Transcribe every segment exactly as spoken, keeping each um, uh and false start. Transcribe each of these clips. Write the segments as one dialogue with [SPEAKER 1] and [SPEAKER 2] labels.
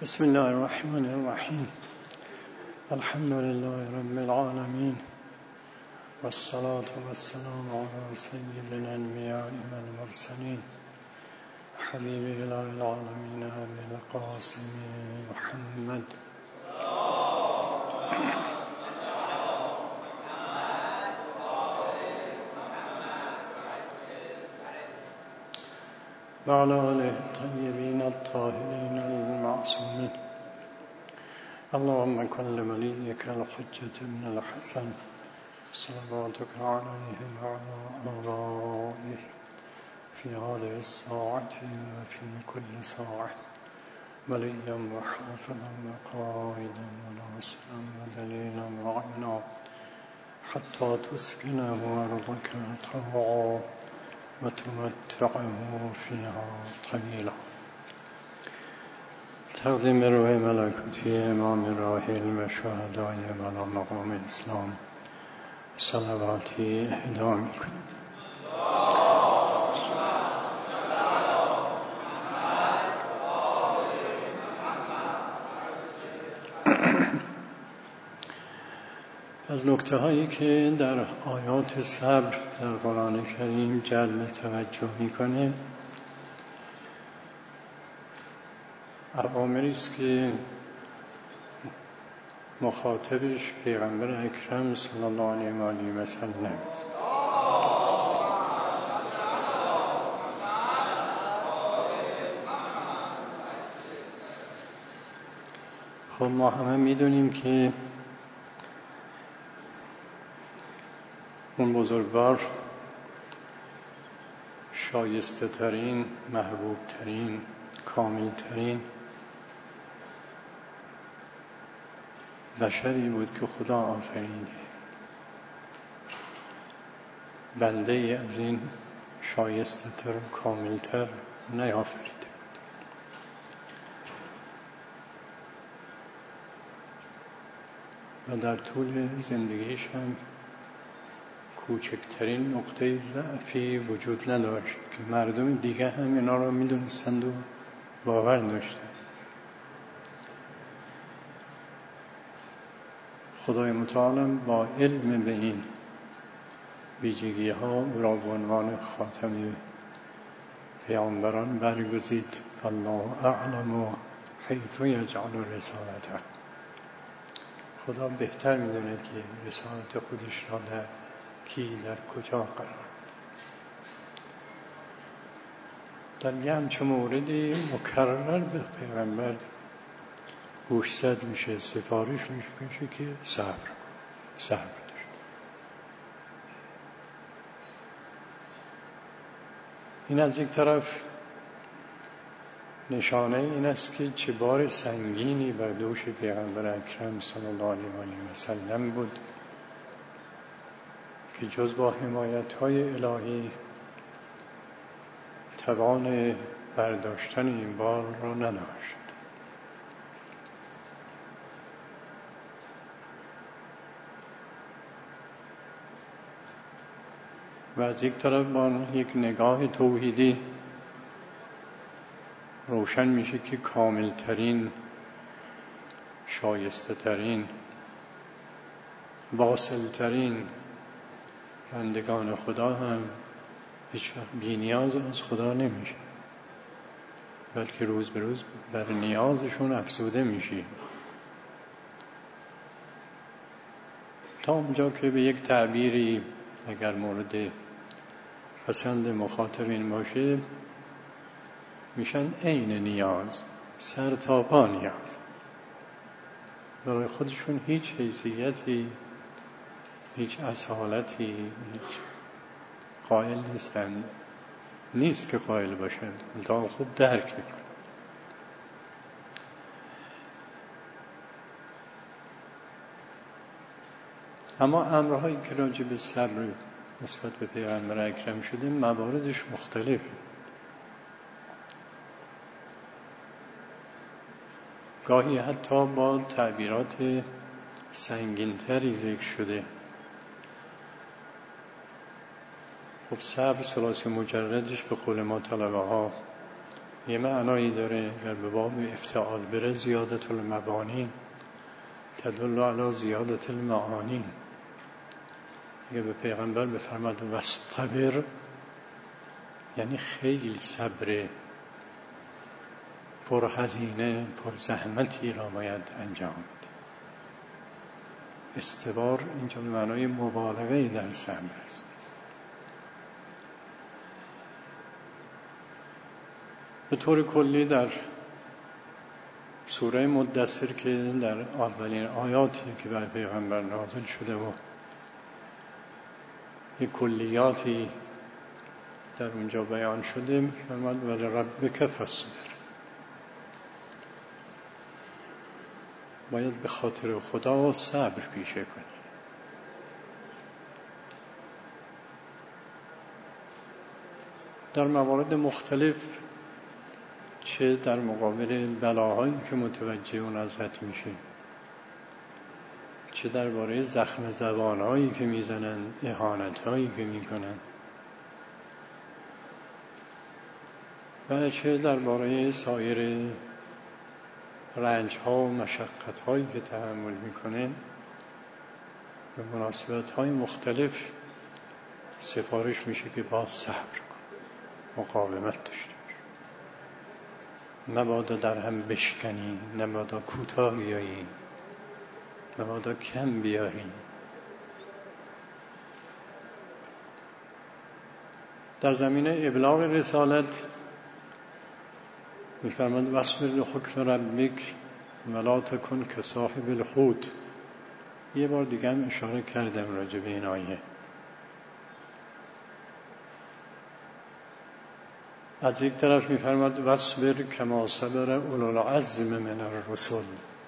[SPEAKER 1] بسم الله الرحمن الرحیم. الحمد لله رب العالمین والصلاة والسلام على سید الانبیاء والمرسلین حبیب اله العالمین ابی القاسم محمد. وعلى آله الطيبين الطاهرين المعصومين. اللهم كن لوليك الحجة بن الحسن صلواتك عليه وعلى آبائه في هذه الساعة وفي كل ساعة وليا وحافظا وقائدا وناصرا ودليلا وعنا حتى تسكنه أرضك طوعا وتمتعه فيها طويلا. تقدیم روح ملکوتی امام راحل و شهدای بالا مقام اسلام صلواتی اهدا می‌کنیم. از نکته هایی که در آیات صبر در قرآن کریم جلب توجه میکنه اوامری است که مخاطبش پیغمبر اکرم صلی الله علیه و آله و سلم است. خب ما همه میدونیم که اون بزرگوار شایسته ترین، محبوب ترین، کامل ترین بشری بود که خدا آفریده. بنده ای از این شایسته تر و کامل تر نیافریده. و در طول زندگیش هم کوچکترین نقطه ضعفی وجود نداشت که مردم دیگه هم اینا رو میدونستند و باور داشتند. خدای متعال با علم به این ویژگی ها او را به عنوان خاتم پیامبران برگزید. الله اعلم حیث یجعل رسالته. خدا بهتر میدونه که رسالت خودش را در کی در کجا قرار. در یه همچه موردی مکرر به پیغمبر گوشزد میشه، سفارش میشه که صبر صبر داشت. این از یک طرف نشانه این است که چه بار سنگینی بر دوش پیغمبر اکرم صلی الله علیه و آله و سلم بود که جز با حمایت‌های الهی توان برداشتن این بار را نداشت. و از یک طرف با یک نگاه توحیدی روشن میشه که کاملترین، شایسته ترین، واصلترین بندگان خدا هم هیچ وقت بی نیاز از خدا نمیشه، بلکه روز به روز بر نیازشون افزوده میشه، تا اونجا که به یک تعبیری اگر مورد پسند مخاطبین باشه میشن عین نیاز، سر تا پا نیاز. برای خودشون هیچ حیثیتی، هیچ اصالتی هیچ قائل نیستند. نیست که قائل باشند، تا خوب درک میکنند. اما امرهایی که راجع به صبر نسبت به پیغمبر اکرم شده مواردش مختلفه. گاهی حتی با تعبیرات سنگین‌تری ذکر شده. خب صبر ثلاثی مجردش به قول ما طلبه ها یه معنایی داره اگر به باب افتعال بره، زیادت المبانی تدل علی زیادت المعانی. اگه به پیغمبر بفرماد واصطبر، یعنی خیلی صبر پر هزینه پر زحمتی را باید انجام بده. استبار اینجا به معنای مبالغه در صبر است. به طور کلی در سوره مدثر که در اولین آیاتی که بر پیغمبر نازل شده و یک کلیاتی در اونجا بیان شده، می‌فرماد ولربک فاصبر، باید به خاطر خدا صبر پیشه کنی. در موارد مختلف، چه در مقابل بلاهایی که متوجه اون ازت میشه، چه درباره زخم زبانهایی که میزنن، اهانتهایی که میکنن، و چه درباره سایر رنج‌ها و مشقت‌هایی که تحمل میکنه، به مناسبت‌های مختلف سفارش میشه که با صبر کن، مقاومت داشته باش، مبادا در هم بشکنی، مبادا کوتاه بیایی، مبادا کم بیاری. در زمینه ابلاغ رسالت می‌فرماید واصبر لحکم ربک ولا تکن کصاحب الحوت. یه بار دیگه هم اشاره کردم راجع به این آیه. از یک طرف می‌فرماید واصبر کما صبر اولو العزم من الرسل.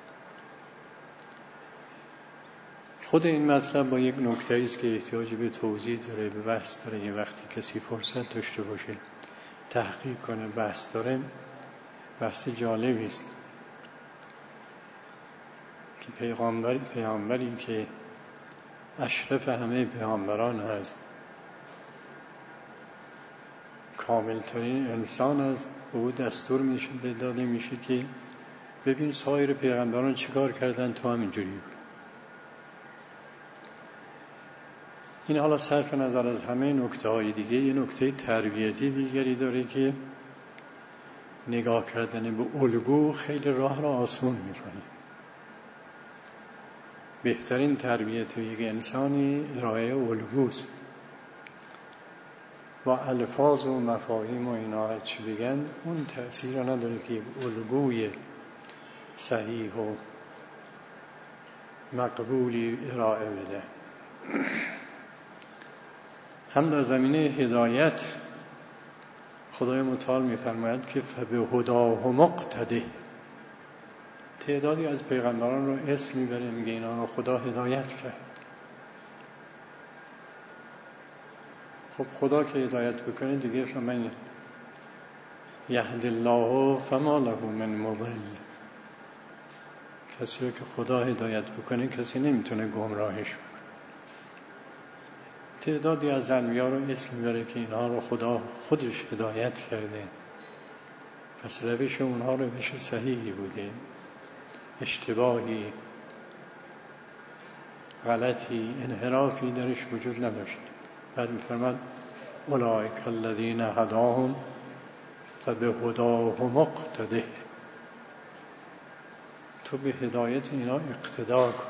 [SPEAKER 1] خود این مطلب با یک نکته است که احتیاج به توضیح داره، به بحث داره. یه وقتی کسی فرصت داشته باشه تحقیق کنه، بحث داره، بحث جالبی است که پیغمبر پیامبری که اشرف همه پیامبران هست، کاملترین انسان است، به او دستور میشه داده میشه که ببین سایر پیغمبران چیکار کردن، تو همینجوری کن. این حالا صرف نظر از همه نکته های دیگه، یه نکته تربیتی دیگری داره که نگاه کردن به الگو خیلی راه را آسان میکنه. بهترین تربیت یک انسانی ارائه الگوست. با الفاظ و مفاهیم و اینا هر چی بگن اون تأثیر نداره که الگوی صحیح و مقبولی ارائه بده. هم در زمینه هدایت خدای متعال می‌فرماید که فبهداه مقتده. تعدادی از پیغمبران رو اسم میبره، میگه اینا رو خدا هدایت کرد. خب خدا که هدایت بکنه دیگه فمن یهد الله فما له من مضل. کسی که خدا هدایت بکنه کسی نمیتونه گمراهش بکنه. تعدادی از انبیا رو اسم میبره که اینها رو خدا خودش هدایت کرده، پس روش اونها روش صحیحی بوده، اشتباهی، غلطی، انحرافی درش وجود نداشت. بعد میفرماد اولئک الذین هداهم فبهداه مقتده. تو به هدایت اینا اقتدا کن،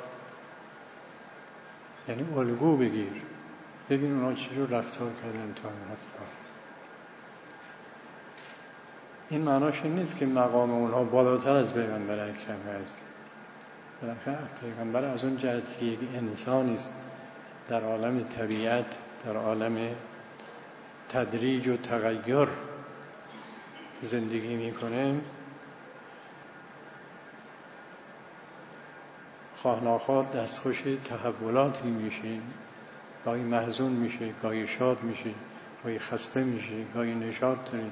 [SPEAKER 1] یعنی الگو بگیر، ببین اونا چجور رفتار کردن تو هم رفتار. این معناش این نیست که مقام اونها بالاتر از پیغمبر اکرم هست. بالاخره پیغمبر از اون جهت که یک انسانی است در عالم طبیعت، در عالم تدریج و تغییر زندگی میکنه، خواه ناخواه دستخوش تحولاتی میشه، گاهی محزون میشه، گاهی شاد میشه، گاهی خسته میشه، گاهی نشاط داره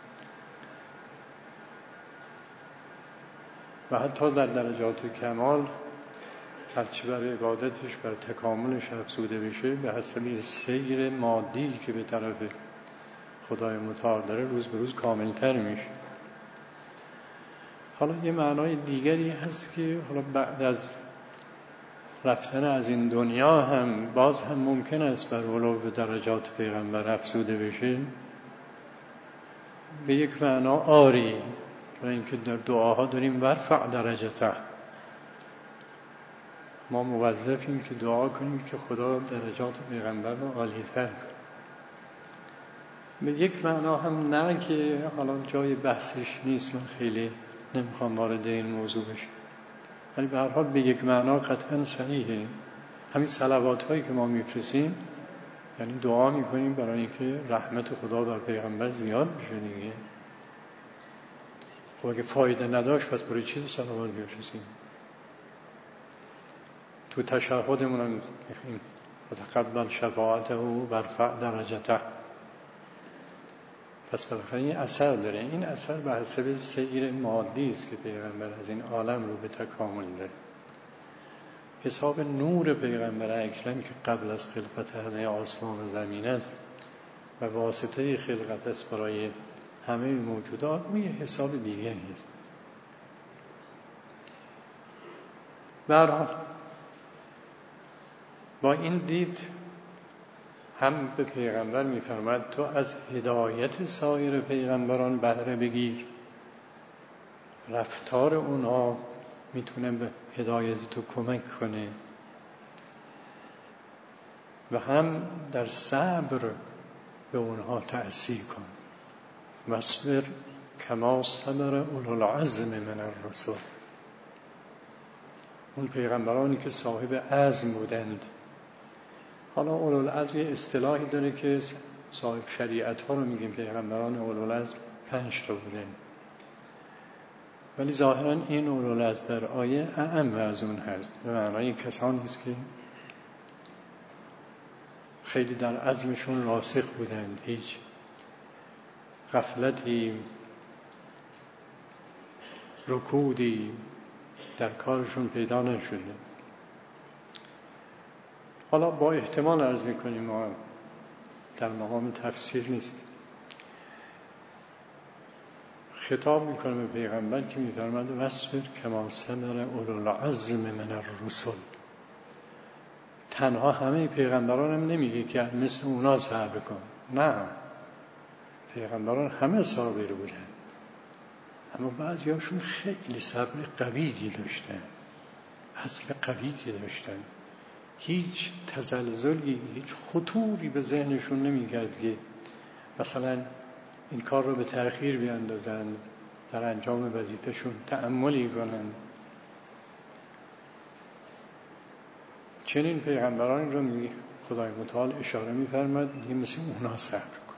[SPEAKER 1] و حتی در درجات کمال هرچی بر عبادتش بر تکاملش افزوده بشه به حسب سیر مادی که به طرف خدای متعال داره روز به روز کاملتر میشه. حالا یه معنای دیگری هست که حالا بعد از رفتن از این دنیا هم باز هم ممکن است بر علو درجات پیغمبر افزوده بشه. به یک معنا آری، برای اینکه در دعاها داریم ورفع درجته، ما موظفیم که دعا کنیم که خدا درجات پیغمبر رو عالی‌تر کنه. به یک معنا هم نه، که حالا جای بحثش نیست، من خیلی نمیخوام وارد این موضوع بشم، ولی به هر حال به یک معنا قطعا صحیحه. همین صلوات هایی که ما میفرستیم یعنی دعا میکنیم برای اینکه رحمت خدا بر پیغمبر زیاد بشه دیگه. خب اگه فایده نداشت پس برای چیز صلوات میفرستیم؟ تو تشهدمون هم میخویم وتقبل شفاعته و ورفع درجته. پس بالاخره این اثر داره. این اثر به حسب سیر مادی است که پیغمبر از این عالم رو به تکامل داره. حساب نور پیغمبر اکرم که قبل از خلقت همه آسمان و زمین است و واسطه خلقت است برای همه موجودات، اون یه حساب دیگه نیست. به هر حال با این دید هم به پیغمبر می‌فرماید تو از هدایت سایر پیغمبران بهره بگیر، رفتار اونها میتونه به هدایت تو کمک کنه، و هم در صبر به اونها تأثیر کن. واصبر کما صبر اولو العزم من الرسل. اون پیغمبرانی که صاحب عزم بودند. حالا اولو العزم یه اصطلاحی داره که صاحب شریعت ها رو میگیم، پیغمبران اولو العزم پنج تا بودن، ولی ظاهرا این اولو العزم در آیه اعم از اون هست، به معنای کسانی است که خیلی در عزمشون راسخ بودند، هیچ غفلتی رکودی در کارشون پیدا نشده. حالا با احتمال عرض میکنیم، ما در مقام تفسیر نیست، خطاب میکنه به پیغمبر که میفرماد واصبر کما صبر اولو العزم من الرسل. تنها همه پیغمبران هم نمیگه که مثل اونا صبر کن، نه، پیغمبران همه صابر بودن، اما بعضی هاشون خیلی صبر قویی داشتن، اصل قویی داشتن، هیچ تزلزلی، هیچ خطوری به ذهنشون نمیکرد که مثلا این کار رو به تأخیر بیاندازن، در انجام وظیفهشون تأملی کنن. چنین پیغمبران رو می خدای متعال اشاره می‌فرماد، میگه مثل اونا صبر کن.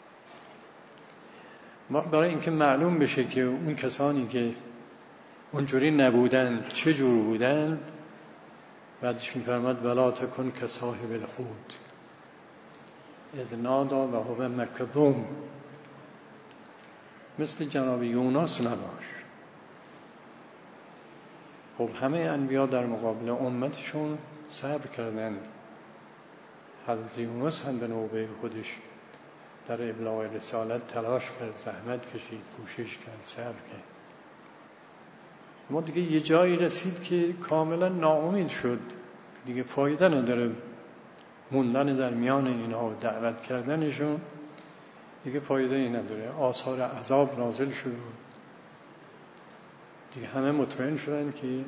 [SPEAKER 1] برای اینکه معلوم بشه که اون کسانی که اونجوری نبودن چه جور بودن، بعدش می‌فرماد ولا تکن کصاحب الحوت اذ نادی و هو مکظوم. مثل جناب یونس نباش. خب همه انبیا در مقابل امتشون صبر کردن. حضرت یونس هم به نوبه خودش در ابلاغ رسالت تلاش کرد، زحمت کشید، کوشش کرد، صبر کرد. اما دیگه یه جایی رسید که کاملا ناامید شد، دیگه فایده نداره موندن در میان اینها و دعوت کردنشون، دیگه فایده ای نداره. آثار عذاب نازل شد، دیگه همه مطمئن شدن که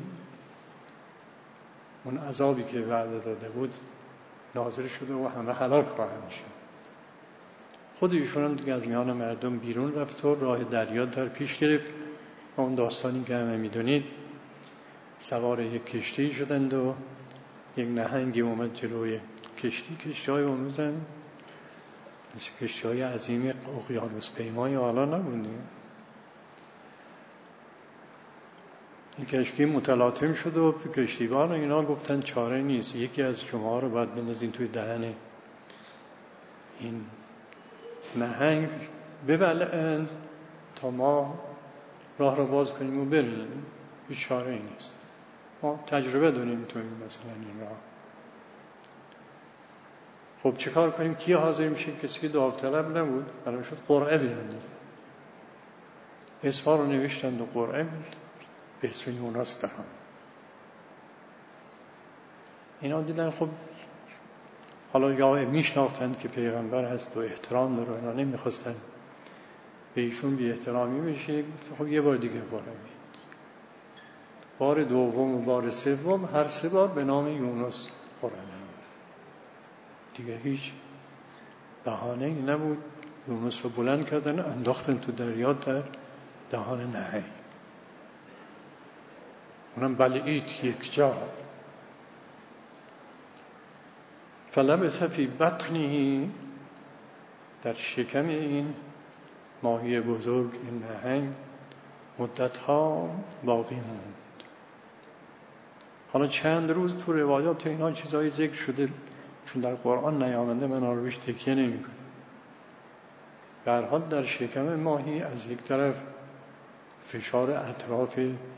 [SPEAKER 1] اون عذابی که وعده داده بود نازل شده و همه هلاک خواهند شد. خود ایشون هم دیگه از میان مردم بیرون رفت و راه دریا در پیش گرفت. اون داستانی که همه میدونید، سوار یک کشتی شدند و یک نهنگی اومد جلوی کشتی. کشتی‌های اون روزن مثل کشتی‌های عظیم اقیانوس پیمای حالا نبودیم. این کشتی متلاطم شد و کشتیبان و اینا گفتن چاره نیست، یکی از شما رو باید بندازین توی دهن این نهنگ ببلعن تا ما راه رو باز کنیم و بریم. هیچ چاره ای نیست، ما تجربه داریم تو این مثلا این راه. خب چه کار کنیم؟ کی حاضر میشه؟ کسی که داوطلب نبود، برای شد قرعه بیاندازه. اسما رو نوشتند و قرعه بود. به اسم یونس دارن. اینا دیدن خب حالا یا میشناختند که پیغمبر هست و احترام داره، اینا نمیخواستن به ایشون بی احترامی بشه. خب یه بار دیگه قرآن میاد، بار دوم و بار سوم، هر سه بار به نام یونس قرآن میاد. دیگه هیچ بهانه‌ای نبود. یونس رو بلند کردن، انداختن تو دریا در دهان نهنگ، اونم بلعید یک جا. فلبث فی بطنه، در شکم این ماهی بزرگ، این نهنگ، مدتها باقی موند. حالا چند روز تو روایات اینا چیزایی ذکر شده، چون در قرآن نیامده من آن روش تکیه نمی کنم. به هر حال در شکم ماهی از یک طرف فشار اطراف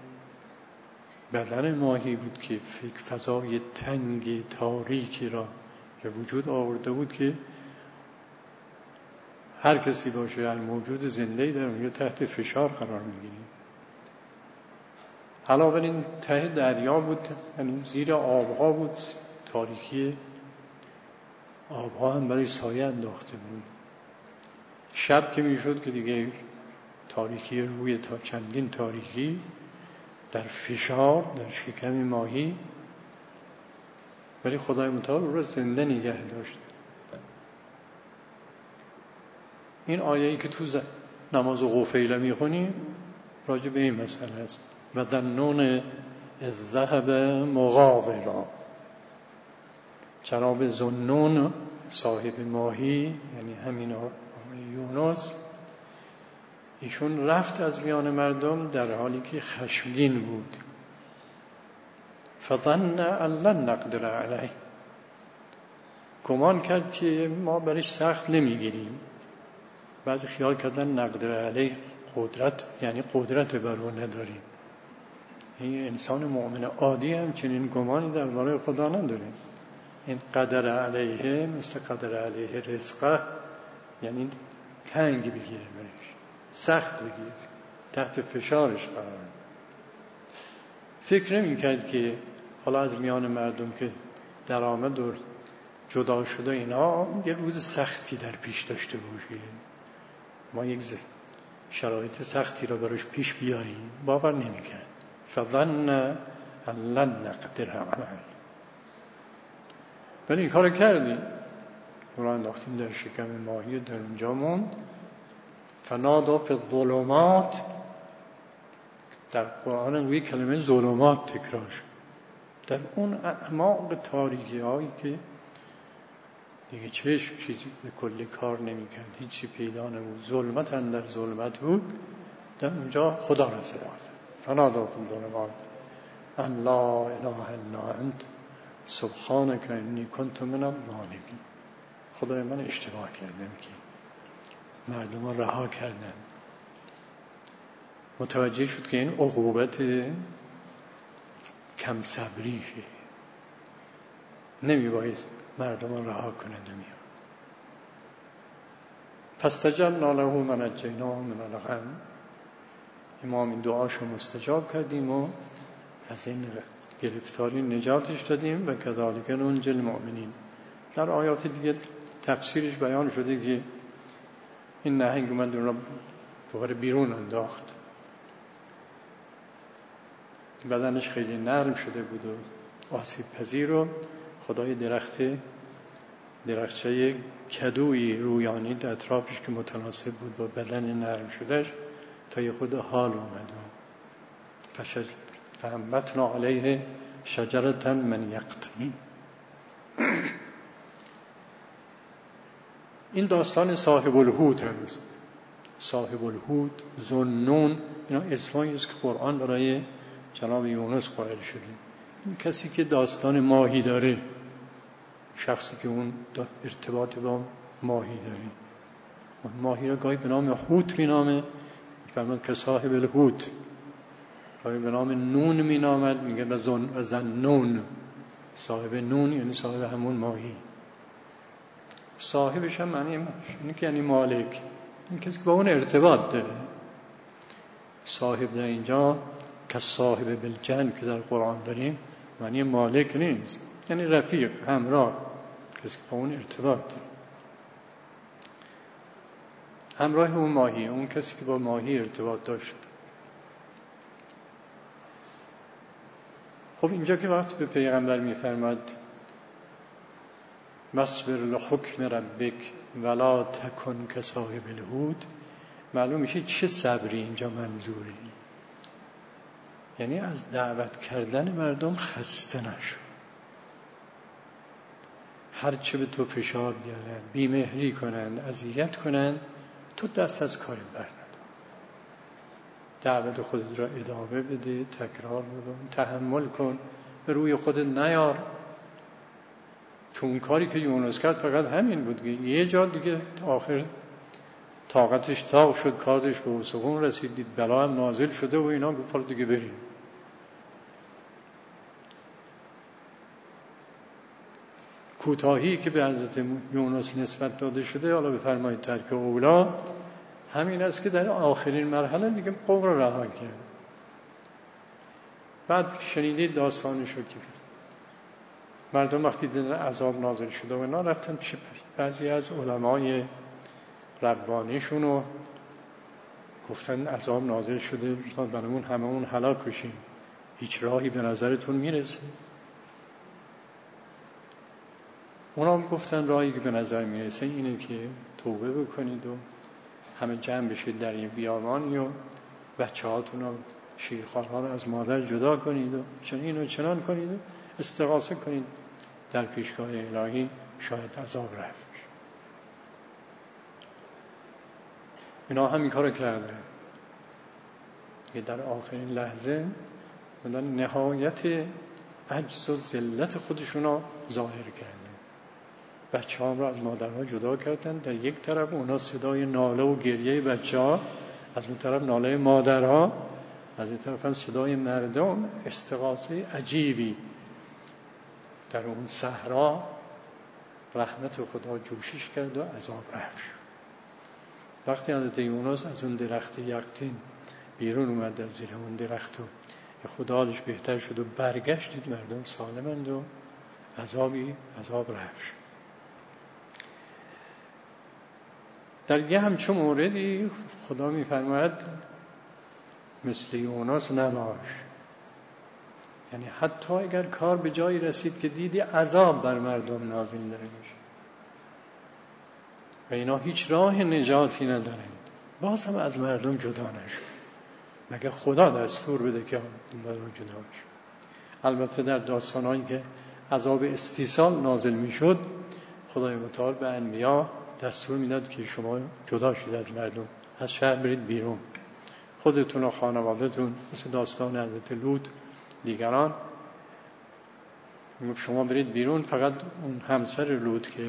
[SPEAKER 1] بدن ماهی بود که فضای تنگ تاریکی را به وجود آورده بود که هر کسی باشه، هر موجود زنده‌ای در اونجا تحت فشار قرار می‌گیره. علاوه بر این ته دریا بود، یعنی زیر آبها بود، تاریکی آبها هم برای سایه انداخته بود. شب که میشد که دیگه تاریکی روی تا چندین تاریکی در فشار در شکم ماهی، ولی خدای متعال او را زنده نگه داشت. این آیه‌ای که تو نماز قفیله میخونی راجع به این مسئله است. و ذنون اذ ذهب مغاضبا. جناب ذنون صاحب ماهی، یعنی همین یونس، ایشون رفت از میان مردم در حالی که خشمگین بود. فظن ان لن نقدر علیه، گمان کرد که ما برش سخت نمیگیریم. بعضی خیال کردن نقدر علیه قدرت، یعنی قدرت بر او نداریم. این انسان مؤمن عادی هم چنین گمانی درباره خدا نداره. این قدر علیه مثل قدر علیه رزقه، یعنی تنگ بگیره برش، سخت بگیره، تحت فشارش قرار. فکر نمی کرد که حالا از میان مردم که درآمد و جدا شده اینا یه روز سختی در پیش داشته باشه، ما یک شرایط سختی را براش پیش بیاریم. باور نمی کرد. فظن ان لن نقدر علیه، ولی این کار کردیم، او را انداختیم در شکم ماهی و در اونجا موند. فنادا فی الظلمات، در قرآن روی کلمه ظلمات تکرار شد، در اون اعماق تاریکی هایی که دیگه چشم چیزی به کلی کار نمی کرد، هیچی پیدا نبود، ظلمت اندر ظلمت بود، در اونجا خدا را صدا زد. فنادا فی الظلمات ان لا اله الا انت سبحانک انی کنت من الظالمین. خدای من اشتباه کردم که مردم را رها کردم. متوجه شد که این عقوبت کم صبریشه، نمی بایست مردم را رها کنند. میاد فاستجبنا له و نجیناه من الغم. امام این دعاشو مستجاب کردیم و از این گرفتاری نجاتش دادیم. و کذالک ننجی المؤمنین. در آیات دیگه تفسیرش بیان شده که این نهنگ اومد اون را دوباره بیرون انداخت، بدنش خیلی نرم شده بود و آسیب پذیر، و خدای درخت درخچه کدویی رویانید اطرافش که متناسب بود با بدن نرم شدهش تا یه خود حال اومد. فانبتنا علیه شجرة من یقطین. این داستان صاحب الحوت هست. صاحب الحوت، ذوالنون، اینا اسمایی است که قرآن برای جناب یونس قائل شده. این کسی که داستان ماهی داره، شخصی که اون ارتباط با ماهی داره، اون ماهی را گاهی به نام حوت می نامه، فرمود که صاحب الحوت، گاهی به نام نون می نامد، میگه و ذوالنون، صاحب نون یعنی صاحب همون ماهی. صاحبش هم معنی اینه که یعنی مالک، این کسی که با اون ارتباط داره. صاحب در اینجا که صاحب بالجنب که در قرآن داریم معنی مالک نیست، یعنی رفیق، همراه، کسی که با اون ارتباط داره. همراه اون ماهی، اون کسی که با ماهی ارتباط داشت. خب اینجا که وقتی به پیغمبر میفرماد مصبر لحکم ربک ولا تکن کصاحب الحوت، معلوم میشه چه صبری اینجا منظوره. یعنی از دعوت کردن مردم خسته نشو، هرچه به تو فشار بیارن، بیمهری کنند، اذیت کنند، تو دست از کاری بر ندار. دعوت خودت را ادامه بده، تکرار بکن، تحمل کن، به روی خودت نیار. چون اون کاری که یونس کرد فقط همین بود که یه جا دیگه آخر طاقتش تاق شد، کارش به استخون رسید، دید بلا هم نازل شده و اینا، گفت حالا دیگه بریم. کوتاهی که به حضرت یونس نسبت داده شده، حالا بفرمایید ترک اولا، همین است که در آخرین مرحله دیگه قوم را رها کرد. بعد شنیدید داستانشو که مردم وقتی دیدن عذاب نازل شده و اینا رفتن پیش بعضی از علمای ربانیشون و گفتن عذاب نازل شده، برامون هممون هلاک بشیم، هیچ راهی به نظرتون میرسه؟ اونا هم گفتن راهی که به نظر میرسه اینه که توبه بکنید و همه جمع بشید در یه بیابانی و بچه هاتون و شیرخوارها رو از مادر جدا کنید و چنین و چنان کنید و استغاثه کنید در پیشگاه الهی، شاید عذاب رفت بشه. اینا همین کارو کردن که در آخرین لحظه بدن نهایت عجز و ذلت خودشونا ظاهر کردن. بچه ها را از مادرها جدا کردن، در یک طرف اونا صدای ناله و گریه بچه ها، از اون طرف ناله مادرها، از این طرف هم صدای مردم، استغاثه عجیبی. در اون صحرا رحمت خدا جوشش کرد و عذاب رفت. وقتی حضرت یونس از اون درخت یقطین بیرون اومد از زیر اون درخت و خدا حالش بهتر شد و برگشتید، مردم سالمند و عذابی عذاب رفت. در یه همچون موردی خدا میفرماید مثل یونس نباش. یعنی حتی اگر کار به جایی رسید که دیدی عذاب بر مردم نازل داره میشه و اینا هیچ راه نجاتی ندارند، باز هم از مردم جدا نشو، مگر خدا دستور بده که مردم جدا نشو. البته در داستانهایی که عذاب استیصال نازل میشد، خدای متعال به انبیا دستور میداد که شما جدا شید از مردم، از شهر برید بیرون، خودتون و خانوادهتون، مثل داستان حضرت لوط دیگران، شما برید بیرون. فقط اون همسر لوط که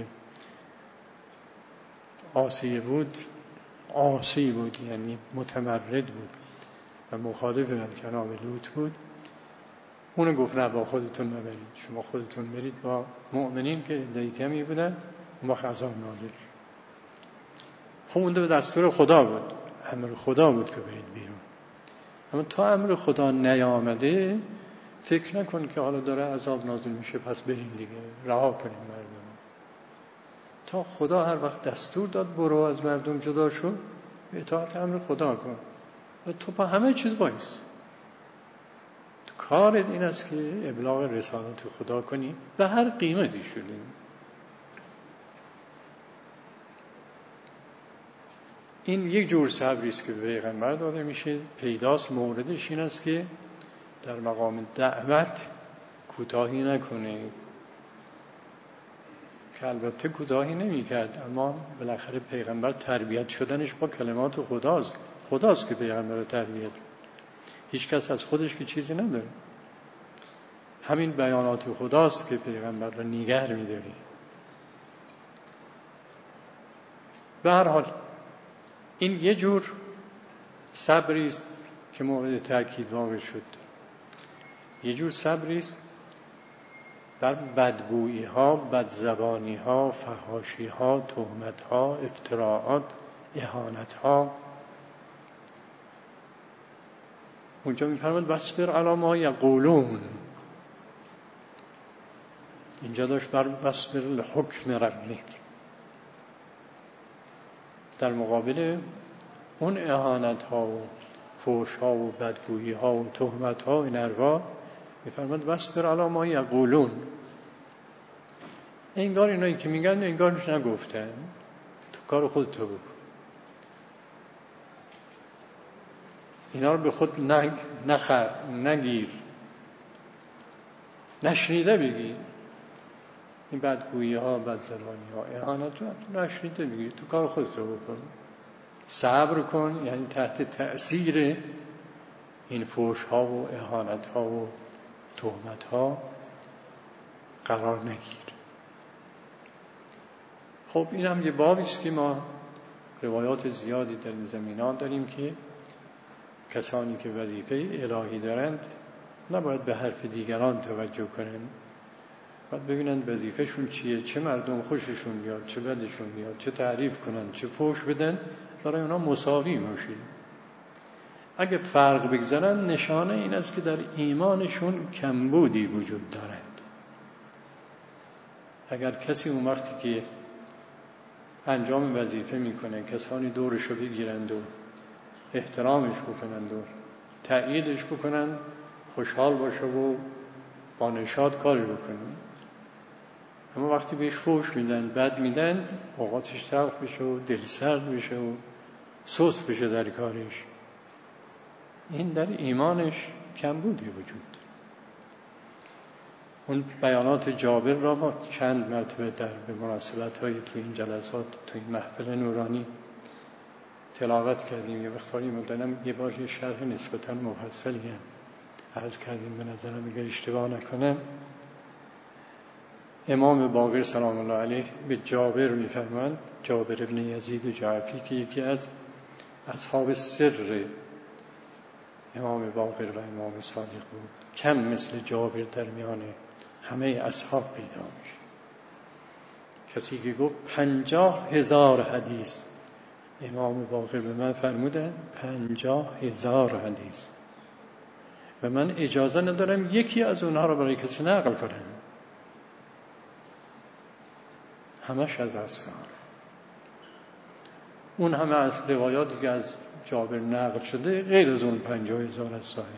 [SPEAKER 1] عاصی بود، عاصی بود یعنی متمرد بود و مخالف کلام لوط بود، اونو گفت نه با خودتون نبرید، شما خودتون برید با مؤمنین که عده کمی بودن، اون وقت عذاب نازل. خب اون به دستور خدا بود، امر خدا بود که برید بیرون. اما تا امر خدا نیامده فکر نکن که حالا داره عذاب نازل میشه پس بریم دیگه، رها کنیم مردم. تا خدا هر وقت دستور داد برو از مردم جدا شو، به اطاعت امر خدا کن و تو با همه چیز وایس. کارت این است که ابلاغ رسالت خدا کنی به هر قیمتی شده. این یک جور صبری است که به پیغمبر داده میشه. پیداست موردش این است که در مقام دعوت کوتاهی نکنه، که البته کوتاهی نمی کرد، اما بالاخره پیغمبر تربیت شدنش با کلمات خداست. خداست که پیغمبر رو تربیت، هیچ کس از خودش که چیزی نداره. همین بیانات خداست که پیغمبر رو نگه می‌داره. به هر حال این یه جور صبری است که مورد تأکید واقع شد. یه جور صبری است بر بدگویی ها، بدزبانی ها، فحاشی ها، تهمت ها، افتراعات، اهانت ها اونجا میفرماد واصبر علی ما یقولون، اینجا داشت بر واصبر لحکم ربک، در مقابل اون اهانت ها و فحش ها و بدگویی ها و تهمت ها و این حرفا میفرماد واصبر علی ما یقولون. انگار اینایی که میگن انگارش نگفتن، تو کار خودت بکن، اینا رو به خود نخر، نگیر، نشنیده بگیر. این بدگویی ها، بدزبانی ها، اهانت ها نشنیده بگیر، تو کار خودت بکن، صبر کن، یعنی تحت تأثیر این فحش ها و اهانت ها و تهمت ها قرار نگیر. خب این هم یه بابی است که ما روایات زیادی در این زمینه داریم که کسانی که وظیفه الهی دارند نباید به حرف دیگران توجه کنند، باید ببینند وظیفهشون چیه، چه مردم خوششون میاد، چه بدشون میاد، چه تعریف کنند، چه فحش بدن، برای اونا مساوی باشید. اگه فرق بگذارن نشانه این است که در ایمانشون کمبودی وجود دارد. اگر کسی اون وقتی که انجام وظیفه میکنه کسانی دورش رو بگیرند و احترامش بکنند و تأییدش بکنند، خوشحال باشه و با نشاط کاری بکنند. اما وقتی بهش فحش میدن، بد میدن، اوقاتش تلخ بشه و دل سرد بشه و سست بشه در کارش، این در ایمانش کمبودی وجود. اون بیانات جابر را ما چند مرتبه در به مناسبت‌های تو این جلسات، تو این محفل نورانی تلاوت کردیم. یه وقتایی مدنم یه بار یه شرح نسبتاً مفصلی هم عرض کردیم، به نظرم اگر اشتباه نکنم. امام باقر سلام الله علیه به جابر می‌فرمایند، جابر ابن یزید جعفی که یکی از اصحاب سر امام باقر و امام صادق بود، کم مثل جابر در میان همه اصحاب پیدا میشه. کسی که گفت پنجاه هزار حدیث، امام باقر به من فرمودن پنجاه هزار حدیث و من اجازه ندارم یکی از اونها رو برای کسی نقل کنم، همش از اصحاب. اون همه از روایاتی که از جابر نقل شده غیر از اون پنجاه هزار از ظاهرا.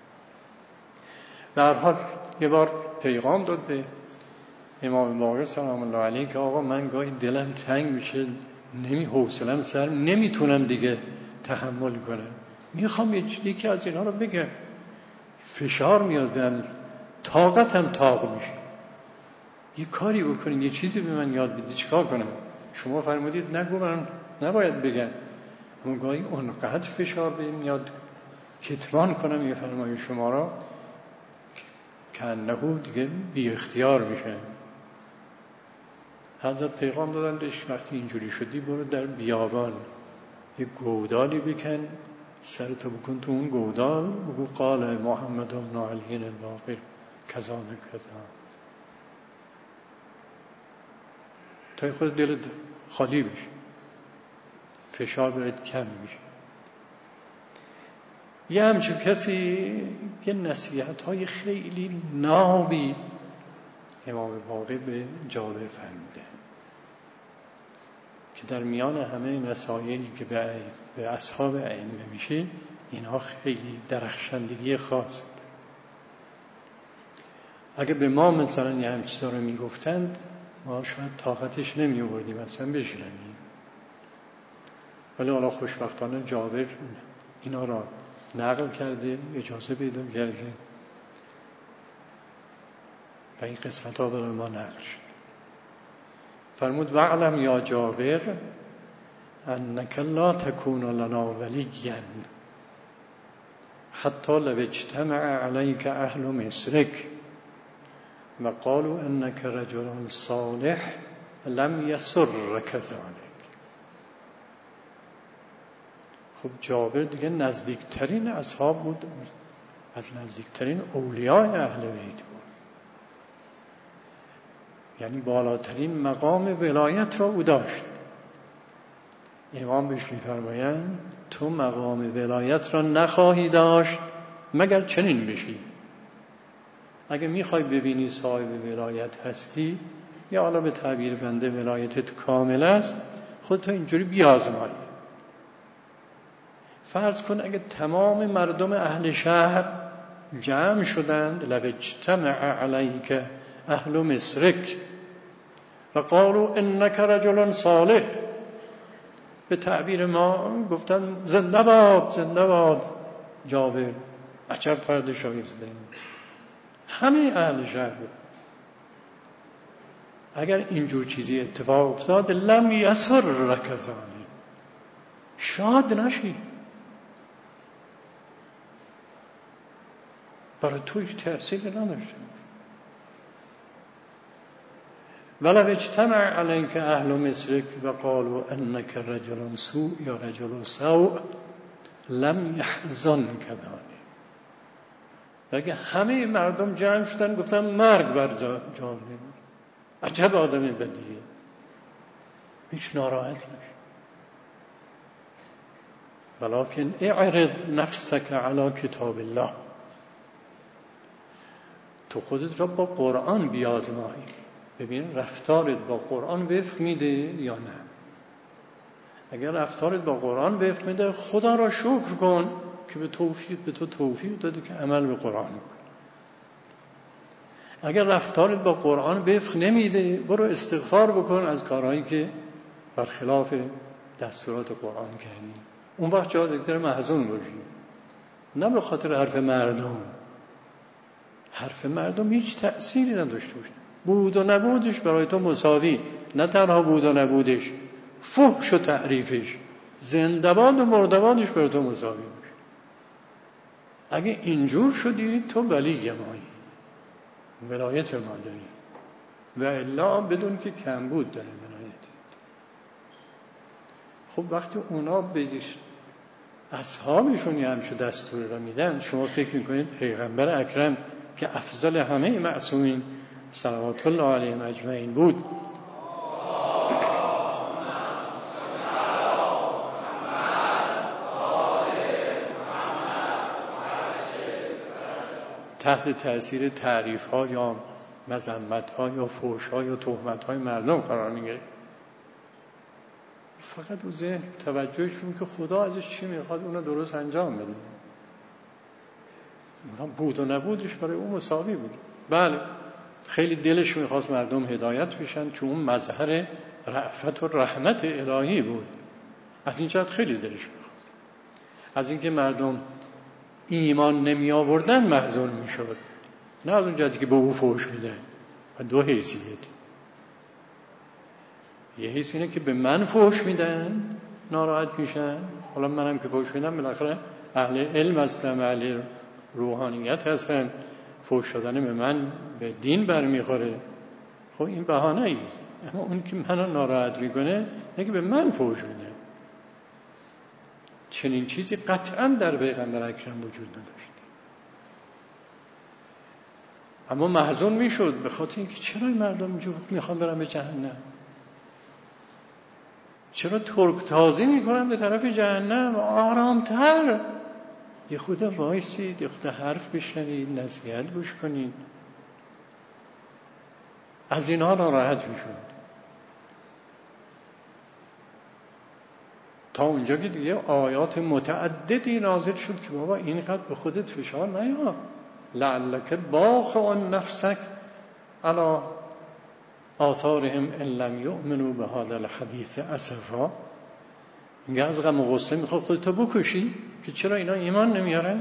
[SPEAKER 1] در حال یه بار پیغام داد به امام باقر سلام الله علیه که آقا من گاهی دلم تنگ میشه، نمی حوصلم سر، نمیتونم دیگه تحمل کنم، میخوام یکی از اینا رو بگم، فشار میاد بهم، طاقتم طاق میشه، یه کاری بکنین، یه چیزی به من یاد بدید، چیکار کنم؟ شما فرمودید نگو، من نباید بگم، اما گاهی اونقدر فشار بهم میاد کتمان کنم یه فرمای شما را که انهو دیگه بی اختیار میشه. حضرت پیغام دادن بهش وقتی اینجوری شدی برو در بیابان یه گودالی بکن، سرتو بکن تو اون گودال، بگو قال محمد بن علی الباقر کذا و کذا، تا خود دلت خالی بشه، فشار برات کم میشه. یه همچون کسی یه نصیحت های خیلی نابی امام باقر به جابر فرموده که در میان همه مسائلی که به, به اصحاب ائمه میشه اینها خیلی درخشندگی خاص. اگه به ما مثلا یه همچین چیزا رو میگفتند ما شاید طاقتش نمی آوردیم اصلا بشنویم، ولی حالا خوشبختانه جابر اینا را نقل کرده، اجازه پیدا کرده و این قسمت ها برای ما نقل شد. فرمود وعلم یا جابر انک لا تکون لنا ولیا حتی لو اجتمع علیک اهل مصرک و قالوا انک رجل صالح لم یسرک ذلک. خب جابر دیگه نزدیکترین اصحاب بود، از نزدیکترین اولیاء اهل بیت بود، یعنی بالاترین مقام ولایت را او داشت. امام بهش می‌فرمایند تو مقام ولایت را نخواهی داشت مگر چنین بشی. اگه میخوای ببینی صاحب ولایت هستی، یا حالا به تعبیر بنده ولایتت کامل است، خودتو اینجوری بیازمای. فرض کن اگه تمام مردم اهل شهر جمع شدند، لواجتمع علیک اهل مصرک و قالوا انک رجل صالح، به تعبیر ما گفتن زنده باد زنده باد جابر، عجب فرد شایسته. همه اهل شهر بود. اگر اینجور چیزی اتفاق افتاد، لم یسرک ذلک، شاد نشی، برای تو هیچ تأثیری نداشته. ولو اجتمع علیک اهل مصرک و قالوا انک رجل سوء یا رجل سوء لم یحزنک ذلک. اگه همه مردم جمع شدن گفتن مرگ بر جابر، عجب آدم بدیه، هیچ ناراحت نشی. ولکن اعرض نفسک علی کتاب الله، تو خودت را با قرآن بیازمایی، ببین رفتارت با قرآن وفق میده یا نه. اگر رفتارت با قرآن وفق میده، خدا را شکر کن که به توفیق به تو توفیق داده که عمل به قرآن کن. اگر رفتارت با قرآن وفق نمیده، برو استغفار بکن از کارهایی که برخلاف دستورات قرآن کردی. اون وقت جا دکتر محزون باشی، نه به خاطر حرف مردم. حرف مردم هیچ تأثیری نداشته باشه، بود و نبودش برای تو مساوی. نه تنها بود و نبودش، فحش و تعریفش، زنده‌باد و مرده‌بادش برای تو مساوی باشه. اگه اینجور شدی تو ولی مایی، ولایت ما داری، و الا بدون که کم بود داره ولایت. خب وقتی اونا بهش اصحابشون یه همچه دستور را میدن، شما فکر میکنید پیغمبر اکرم که افضل همه معصومین صلوات الله علیهم اجمعین بود، تحت تأثیر تعریف ها یا مذمت ها یا فحش ها یا تهمت های مردم قرار میگیره؟ فقط رو ذهن توجهش کنیم که خدا ازش چی میخواد، اونا درست انجام بده. اونا بود و نبودش برای اون مساوی بود. بله خیلی دلش میخواست مردم هدایت بشن، چون اون مظهر رأفت و رحمت الهی بود. از این جهت خیلی دلش میخواست. از اینکه مردم ایمان نمی آوردن محزون میشد، نه از اون جهتی که به او فحش میده. دو حیثیت، یه حیث اینه که به من فحش میدن ناراحت میشن، حالا منم که فحش میدم بالاخره اهل علم هستم، اهل روحانیت هستن، فحش دادن به من به دین برمیخوره. خب این بهانه ایست. اما اون که منو ناراحت میکنه اینه که به من فحش میده. چنین چیزی قطعا در پیغمبر اکرم وجود نداشت. اما محزون میشد به خاطر اینکه چرا این مردم اینجور میخوان برن به جهنم، چرا ترک تازی میکنن به طرف جهنم. آرامتر یه خود وایسید، یه خود حرف بشنوید، نصیحت گوش کنید. از اینها ناراحت میشد تا اونجا که دیگه آیات متعددی نازل شد که بابا اینقدر به خودت فشار نیار، لعلک باخع نفسک علی آثارهم ان لم یؤمنوا بهذا الحدیث اسفا. میگه از غم و غصه میخواد خودتو بکشی که چرا اینا ایمان نمیارن.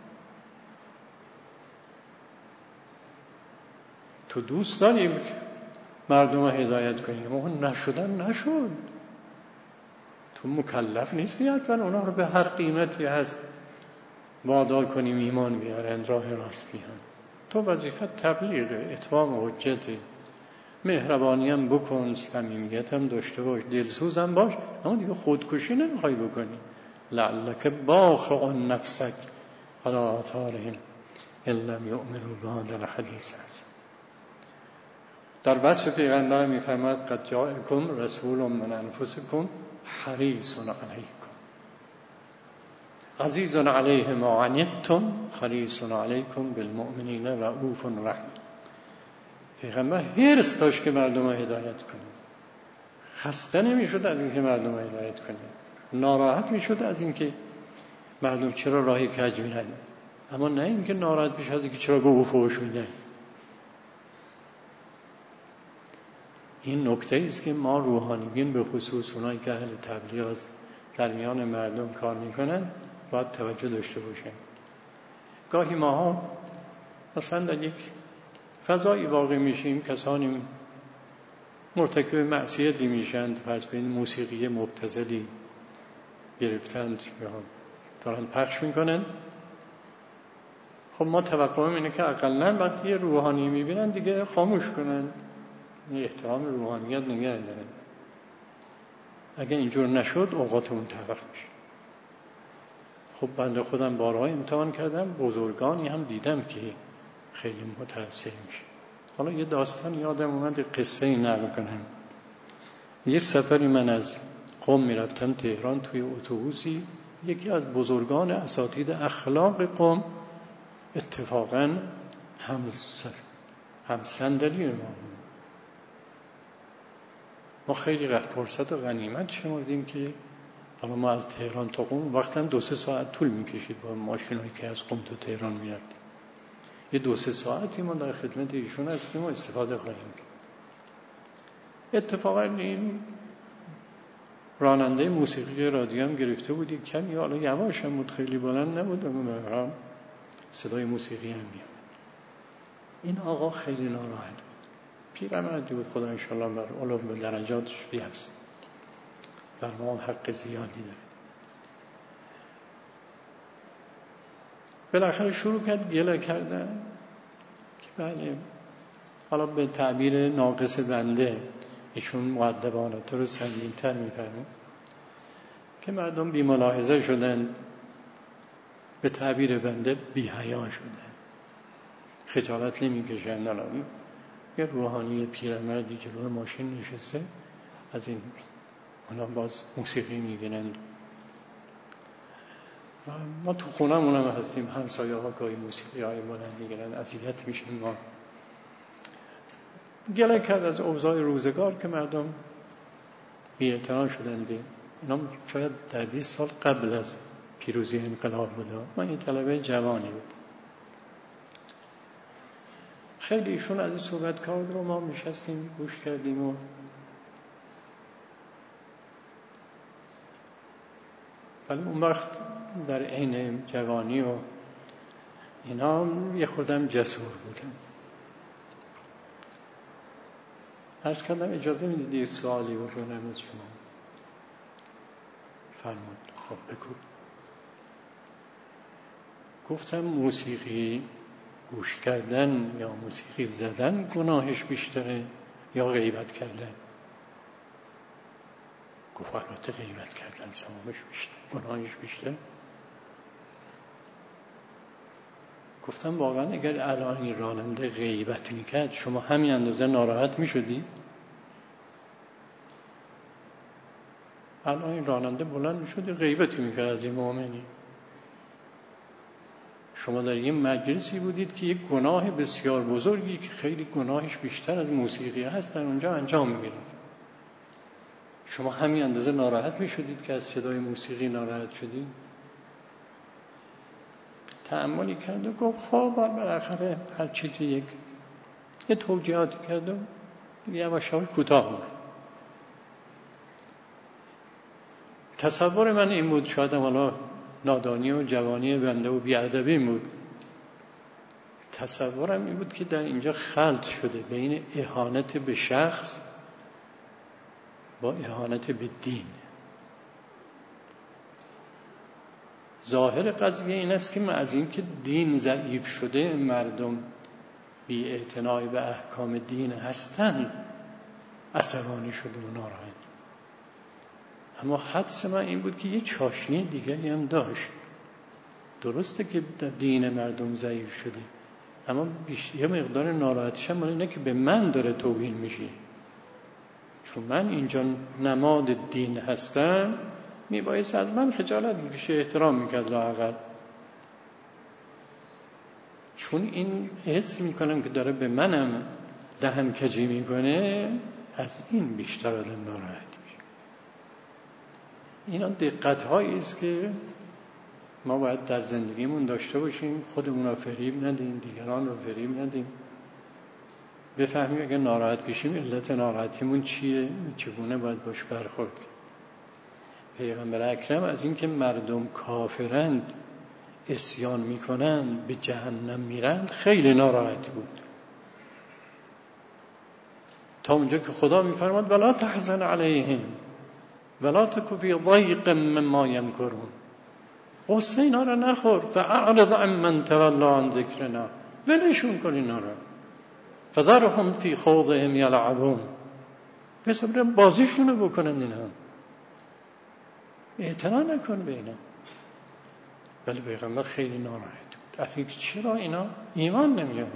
[SPEAKER 1] تو دوست داری مردم رو هدایت کنی، اما نشدن نشد. تو مکلف نیستی حتما اونا رو به هر قیمتی هست وادار کنیم ایمان بیارن، راه راست بیان. تو وظیفت تبلیغ، اتمام حجت، مهربانی هم بکن، صمیمیت هم داشته باش، دلسوز هم باش، اما دیگه خودکشی نمیخوای بکنی. لعلک باخع نفسک علی آثارهم ان لم یؤمنوا بهذا الحدیث. در وصف پیغمبر میفرماد قد جاءکم رسول من انفسکم حریص علیکم. عزیز علیه ما عنتم حریص علیکم بالمؤمنین رؤوف رحیم. پیغمبر حرص داشت که مردم را هدایت کنه، خسته نمیشد از اینکه مردم را هدایت کنه، ناراحت میشد از اینکه مردم چرا راه کج میرن، اما نه اینکه ناراحت بشه از اینکه چرا گوه و فحش میدن. این نکته است که ما روحانیین به خصوص اونایی که اهل تبلیغ در میان مردم کار میکنن باید توجه داشته باشن. گاهی ماها مثلا در یک فضایی واقع میشیم، کسانی مرتکب معصیتی میشن، فرض کنید موسیقی مبتذلی گرفتند یا دارن پخش میکنن. خب ما توقعم اینه که اقلن وقتی یه روحانی میبینن دیگه خاموش کنن، احترام روحانیت نگه دارن. اگه اینجور نشد اوقاتمون تلخ میشه. خب بنده خودم بارها امتحان کردم، بزرگانی هم دیدم که خیلی متاثر میشه. حالا یه داستان یادم اومد قصه ای نقل کنم. یه سفری من از قم میرفتم تهران، توی اتوبوسی یکی از بزرگان اساتید اخلاق قم اتفاقاً هم هم صندلی ما ما خیلی فرصت و غنیمت شمردیم که حالا ما از تهران تا قم وقتاً دو سه ساعت طول میکشید با ماشینایی که از قم تا تهران میرفتیم. یه دو سه ساعتی ما در خدمت ایشون هستیم و استفاده خواهیم کرد. اتفاقاً این راننده موسیقی رادیو هم گرفته بود یک کمی، حالا یواش هم بود، خیلی بلند نبود، اما صدای موسیقی هم میاد. این آقا خیلی ناراحت بود، پیرمردی بود، خدا انشالله بر علو درجاتش بیفزه، بر ما حق زیادی داره. بالاخره شروع کرد گله کردن که بله، حالا به تعبیر ناقص بنده ایشون مؤدبانه رو سنگین‌تر می‌فهمه که مردم بی ملاحظه شدن، به تعبیر بنده بی حیا شدن، خجالت نمی‌کشن. الان یه روحانی پیرمردی جلوی ماشین نشسته، از این اونا باز موسیقی می‌گیرن. ما تو خونمون هم هستیم، همسایه ها گاهی موسیقی های بلند می‌گیرن، اذیت میشیم. ما گله کرد از اوضاع روزگار که مردم بی‌اعتنا شدن به اینا. شاید در بیست سال قبل از پیروزی انقلاب بود. من این طلبه جوانی بود. خیلی ایشون از این صحبت کرد رو ما میشستیم گوش کردیم و ولی اون وقت در عین جوانی و اینا یه خودم جسور بودم. عرض کردم اجازه میدید یه سوالی بکنم از شما؟ فرمود. خب بگو. گفتم موسیقی گوش کردن یا موسیقی زدن گناهش بیشتره یا غیبت کردن؟ گفت البته غیبت کردن ثوابش بیشتر، گناهش بیشتر. گفتم واقعا اگر الان این راننده غیبت میکرد شما همین اندازه ناراحت میشدی؟ الان این راننده بلند میشد غیبتی میکرد از این مؤمنی. شما در یه مجلسی بودید که یک گناه بسیار بزرگی که خیلی گناهش بیشتر از موسیقی هست در اونجا انجام میگیرید. شما همین اندازه ناراحت میشدید که از صدای موسیقی ناراحت شدید؟ تأملی کرد و گفت خب بالاخره هر چیزی یک یه توجیهاتی کرد و یواش یواش کوتاه اومد. تصور من این بود، شاید حالا نادانی و جوانی بنده و بیادبی بود، تصورم این بود که در اینجا خلط شده بین اهانت به شخص با اهانت به دین. ظاهر قضیه این است که از این که دین ضعیف شده مردم بی اعتنای به احکام دین هستند عصبانی شده و ناراحت. اما حدس من این بود که یه چاشنی دیگری هم داشت. درسته که در دین مردم ضعیف شده، اما یه مقدار ناراحتیش هم اینه که به من داره توهین میشه، چون من اینجا نماد دین هستم میبایست از من خجالت میکشه، احترام میکرد لااقل. چون این حس میکنم که داره به منم دهن کجی میکنه، از این بیشتر آدم ناراحت میشه. اینا دقت هایی است که ما باید در زندگیمون داشته باشیم، خودمون رو فریب ندیم، دیگران رو فریب ندیم، بفهمیم اگه ناراحت بشیم علت ناراحتیمون چیه، چگونه باید باش برخورد کنیم. پیغمبر اکرم از این که مردم کافرند، عصیان میکنند، به جهنم میرند، خیلی ناراحت بود، تا اونجا که خدا میفرماد ولا تحزن علیهم ولا تک فی ضیق مما یمکرون. غصه اینا رو نخور. فاعرض عمن تولی عن ذکرنا، ولشون کن اینا رو. فذرهم فی خوضهم یلعبون، بس برن بازیشونو بکنن اینا، اعتنا نکن به اینا. ولی پیغمبر خیلی ناراحت بود از اینکه چرا اینا ایمان نمیاره.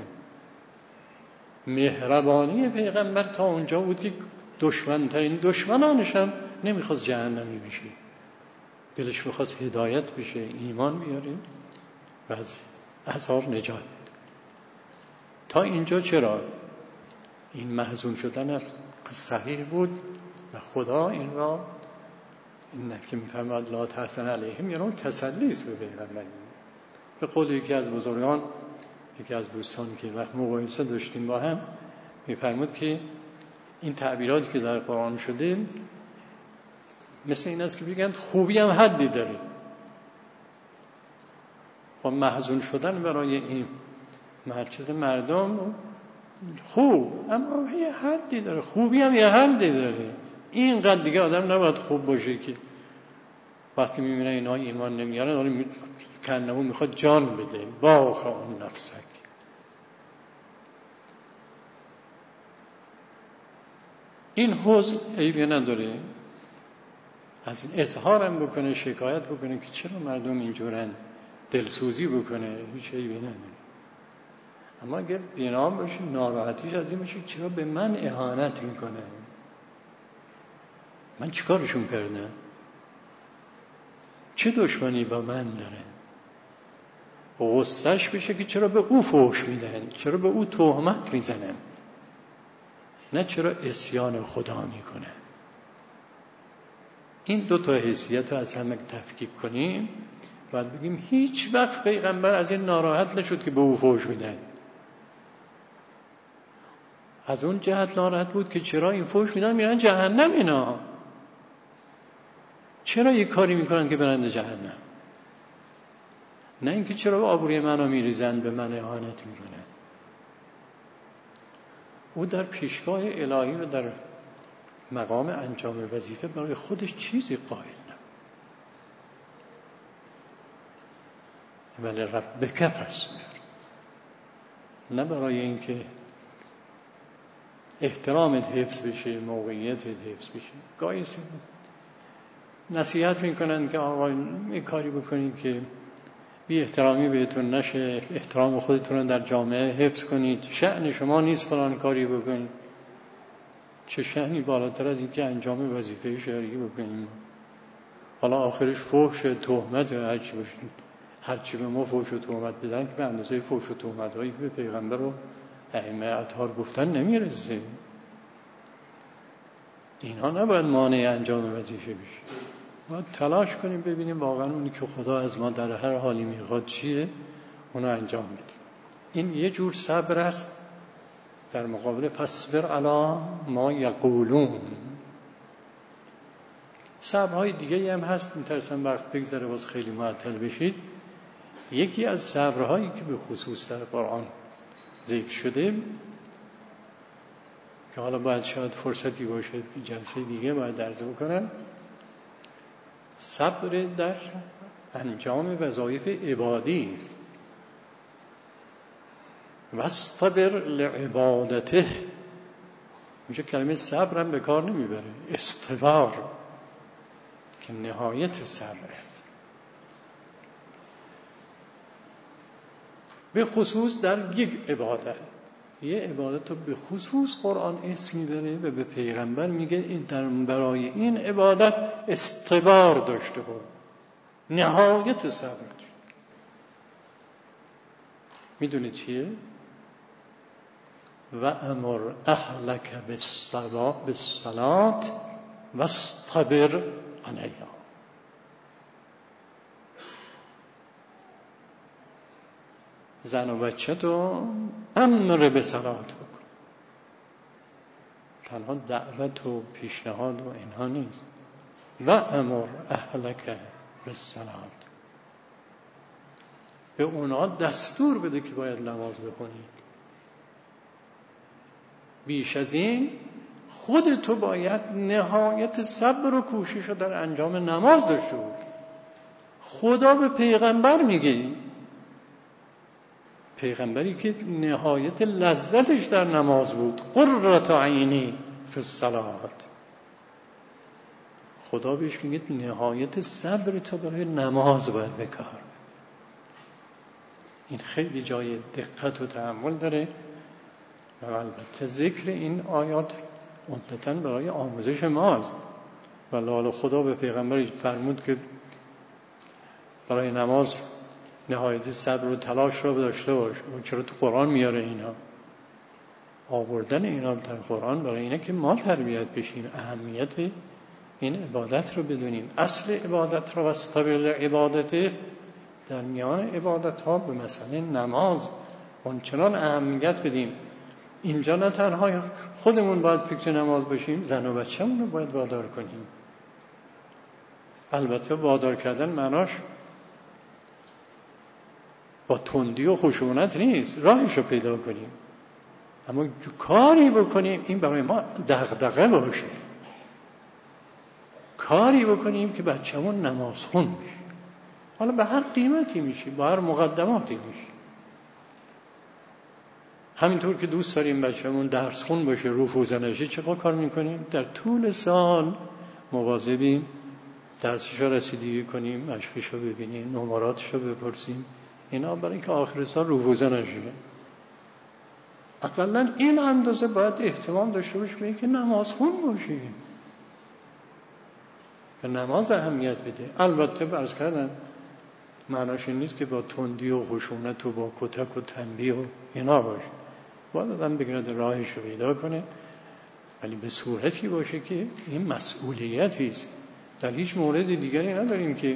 [SPEAKER 1] مهربانی پیغمبر تا اونجا بود که دشمنترین دشمنانش هم نمیخواست جهنمی بشه، دلش میخواست هدایت بشه، ایمان بیاره و از عذاب نجات. تا اینجا چرا این محزون شدن صحیح بود و خدا این را این که میفهمد لا تحزن علیهم، یعنی تسلی است به پیغمبر. به قول یکی از بزرگان، یکی از دوستان که وقت مباحثه داشتیم با هم، میفرمود که این تعبیراتی که در قرآن شده مثل این است که بگن خوبی هم حدی داره. و محزون شدن برای این مرچز مردم خوب، اما یه حدی داره، خوبی هم یه حدی داره. اینقدر دیگه آدم نباید خوب باشه که وقتی میبینه اینا ایمان نمیارن حالا کنهو میخواد جان بده. باخ اون نفسک. این حزن عیبی نداره، از این اظهار هم بکنه، شکایت بکنه که چرا مردم اینجورن، دلسوزی بکنه، هیچ عیبی نداره. اما اگر بینام باشه ناراحتیش از این باشه چرا به من اهانت میکنه، من چیکارشون کردم، چه دشمنی با من داره. غصهش بشه که چرا به او فحش میدن، چرا به او تهمت میزنن، نه چرا عصیان خدا میکنه. این دو تا حیثیت رو از هم تفکیک کنیم. باید بگیم هیچ وقت پیغمبر از این ناراحت نشد که به او فحش میدن. از اون جهت ناراحت بود که چرا این فحش میدن میرن جهنم، اینا چرا یک کاری میکنن که برند جهنم، نه اینکه چرا آبروی منو میریزن، به من اهانت میکنن. او در پیشگاه الهی و در مقام انجام وظیفه برای خودش چیزی قائل نه، ولی ربک فاصبر، نه برای اینکه احترامت حفظ بشه، موقعیتت حفظ بشه. گاهی نصیحت میکنن که آقا این کاری بکنید که بی احترامی بهتون نشه، احترام خودتون رو در جامعه حفظ کنید، شأن شما نیست فلان کاری بکنید. چه شأنی بالاتر از اینکه انجام وظیفه شرعی بکنید؟ حالا آخرش فحش، تهمت، هرچی باشید، هرچی به ما فحش و تهمت بدن که به اندازه فحش و تهمت هایی که به پیغمبر و ائمه اطهار گفتن نمیرسه. اینها نباید مانع انجام وظیفه بشه. باید تلاش کنیم ببینیم واقعا اونی که خدا از ما در هر حالی میخواد چیه، اونو انجام بدیم. این یه جور صبر است در مقابل فاصبر علی ما یقولون. صبرهای دیگه هم هست، میترسم وقت بگذره باز خیلی معطل بشید. یکی از صبرهایی که به خصوص در قرآن ذکر شده که حالا باید شاید فرصتی باشه جلسه دیگه باید عرض بکنم، صبر در انجام وظایف عبادی است. واصطبر لعبادته، اینجا کلمه صبر هم به کار نمیبره، استبار که نهایت صبر است. به خصوص در یک عبادت یه عبادت رو به خصوص قرآن اسم میبره و به پیغمبر میگه این در برای این عبادت استبار داشته باش، نهایت صبر. میدونی چیه؟ و امر اهلک بالصلاة واصطبر علیها. زن و بچه تو امر به صلات بکن. تنها دعوت و پیشنهاد و اینها نیست. و امر اهلک بالصلاة، به اونا دستور بده که باید نماز بخونی. بیش از این خود تو باید نهایت صبر و کوشش رو در انجام نماز داشته باش. خدا به پیغمبر میگه، پیغمبری که نهایت لذتش در نماز بود، قرة عینی فی الصلاة، خدا بهش میگه نهایت صبر تو برای نماز باید بکار. این خیلی جای دقت و تأمل داره و البته ذکر این آیات عمدتاً برای آموزش ماست. و لعل خدا به پیغمبر فرمود که برای نماز نهایت صبر و تلاش رو داشته باش. چرا تو قرآن میاره اینا؟ آوردن اینا در قرآن برای اینه که ما تربیت بشیم، اهمیت این عبادت رو بدونیم. اصل عبادت رو واستبر عبادته در میان عبادت ها به مسئله نماز اونچنان اهمیت بدیم. اینجا نه تنها خودمون باید فکر نماز باشیم، زن و بچه‌مون رو باید وادار کنیم. البته وادار کردن معناش با تندی و خشونت نیست، راهش رو پیدا کنیم، اما کاری بکنیم این برای ما دغدغه باشه، کاری بکنیم که بچه‌مون نمازخون میشه. حالا به هر قیمتی میشه، با هر مقدماتی میشه. همینطور که دوست داریم بچه‌مون درس خون باشه، رفوزه نشه، چقدر کار میکنیم در طول سال مواظبیم درسش رو رسیدگی کنیم، مشقش رو ببینیم، نمراتش رو بپرسیم، اینا برای اینکه آخر سال رفوزه نشه. اقلا این اندازه باید اهتمام داشته باشه به اینکه نماز خون باشیم، به نماز اهمیت بده. البته برز کردن معناش این نیست که با تندی و خشونت و با کتک و تنبیه و اینا باشه. باید آدم بگرد راهش رو پیدا کنه، ولی به صورتی باشه که این مسئولیتی است. در هیچ مورد دیگری نداریم که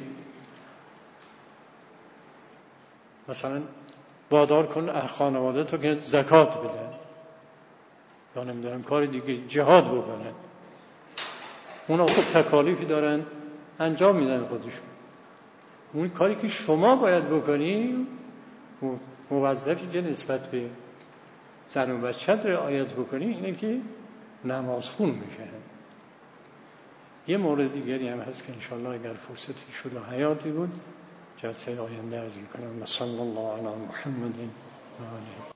[SPEAKER 1] مثلا وادار کن خانواده تو که زکات بدن یا نمیدونم کار دیگه جهاد بکنن. اونا خب تکالیفی دارن انجام میدن خودشون. اون کاری که شما باید بکنی، موظفی که نسبت به زن و بچت رعایت بکنی، اینه که نماز خون میشه. یه مورد دیگری هم هست که انشالله اگر فرصتی شد و حیاتی بود جلسه آینده عرض میکنم. صلی الله علی محمد و آله.